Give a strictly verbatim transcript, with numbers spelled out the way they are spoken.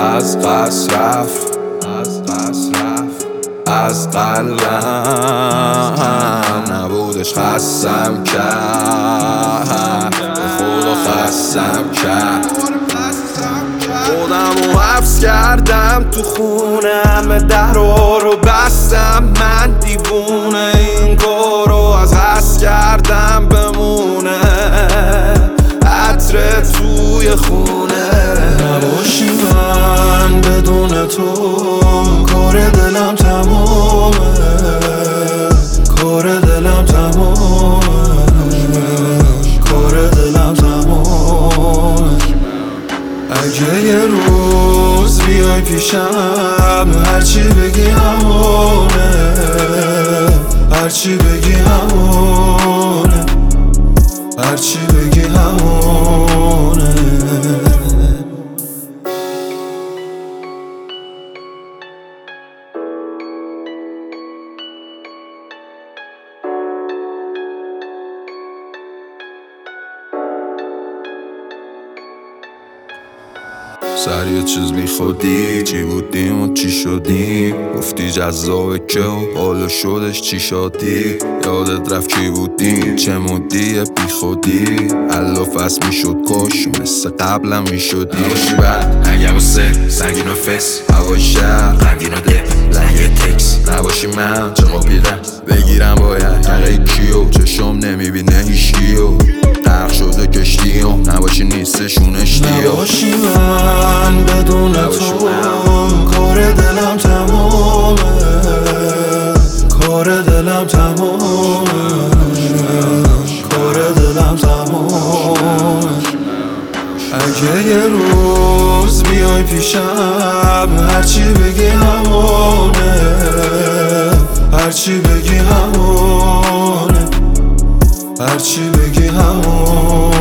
از قصد رفت، از قصد رفت، از قلبم نبودش خستم کرد، به خدا خستم کرد. خودم رو حبس کردم تو خونم، درها رو بستم، من دیوونه این کار رو از قصد کردم بمونه عطر توی خونه. نباشی من بدون تو کار دلم تمامه، کار دلم تمامه، کار دلم تمامه. اگه یه روز بیای پیشم هرچی بگی همونه، هرچی بگی همونه، هرچی بگی همونه. سر یه چیز بی خودی چی بودیم و چی شدیم، گفتی جذابه که و حالا شدش چی شدی. یادت رفت کی بودیم چه مودی بی خودی، علافست می شد کش مثل قبلم می شدی. نباشی بعد اگه واسه سنگین و فس هوای شهر غمگین و ده لحیه تکس. نباشی من چه قابیدم بگیرم باید یقه کیو، چشم نمیبینه هیشگیو غرق شده کشتیو. نباشی نیستشون اشتیو. نباشی من بدون تو کار دلم تمامه، کار دلم تمامه، کار دلم تمامه. اگه یه روز بیای پیشم هرچی بگی همونه، هرچی بگی همونه، هرچی بگی همونه.